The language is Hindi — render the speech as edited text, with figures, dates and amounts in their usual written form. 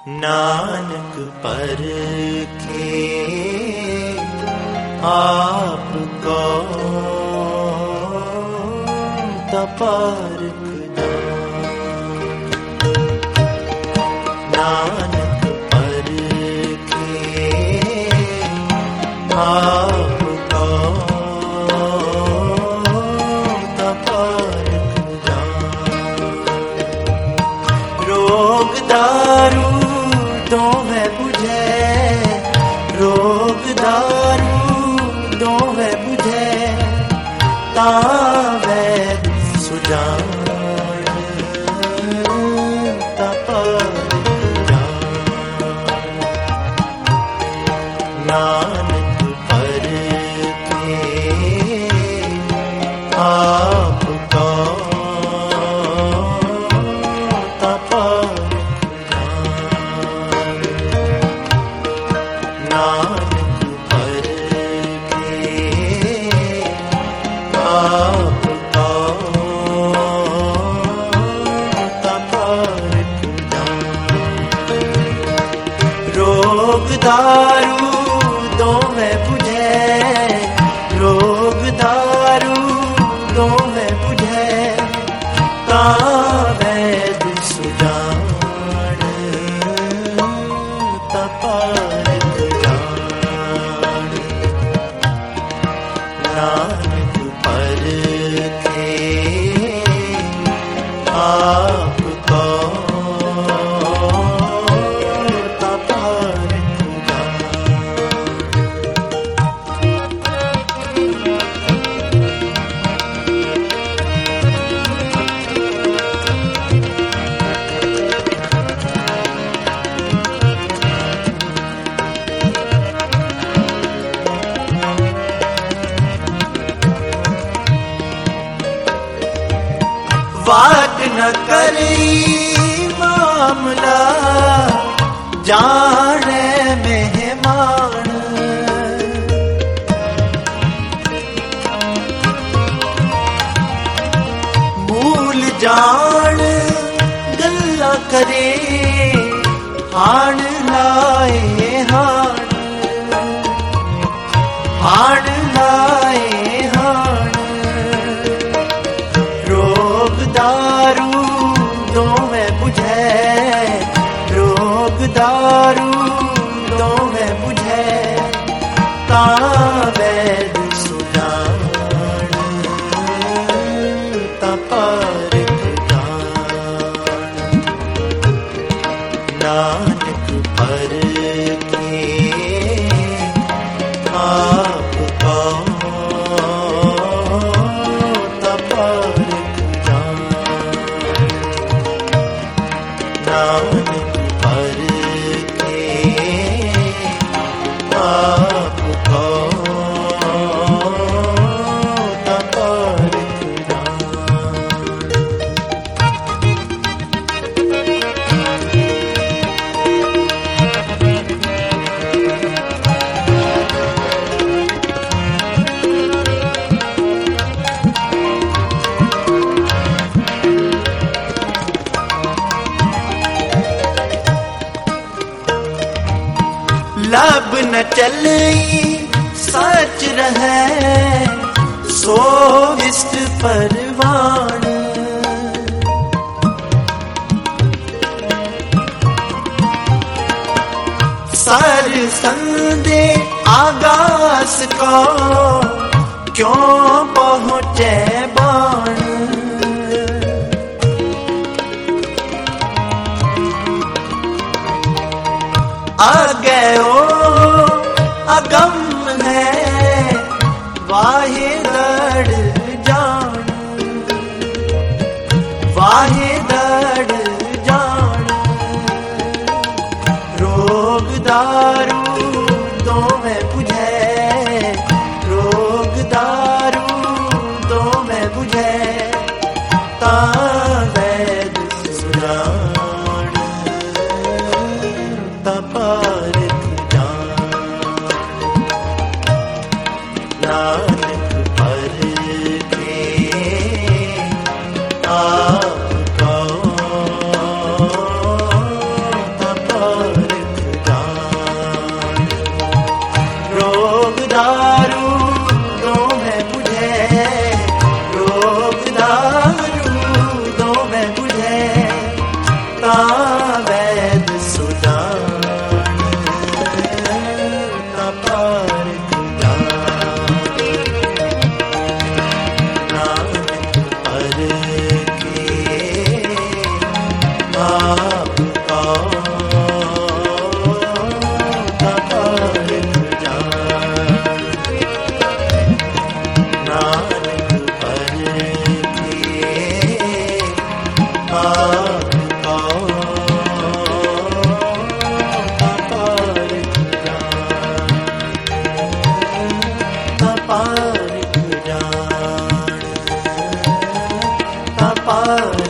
नानक परखे आपको तपारख नानक परखे आपको तपारख रोग दारू दो है बुझे रोग दारू दो है बुझे तावैद सुजान तपारख नानक परखे आपको नानक परखे आपको तपारख रोग दारू दो है बुझे रोग दारू दो है बुझे तावैद सुजान तपारख नानक परखे आपको तपारख बात न करी मामला जाने मेहमान मूल जान गल्ला करे हाण लाए हाण लाए हाण रोग दारू दो है बुझे रोग दारू दो है बुझे तावैद सुजान तपारख नानक परखे आपको तपारख नानक परखे आपको तपारख लब न चलई सच रहे सो विष्ट परवान सर संदे आगास को क्यों पहुँचे बाण आगे ओ अगम है वाहे दड़ जान वाहे दड़ जान रोग दारू दो है बुझे रोग दारू दो है बुझे तावैद सुजान तपारख नानक परखे आपको तपारख हार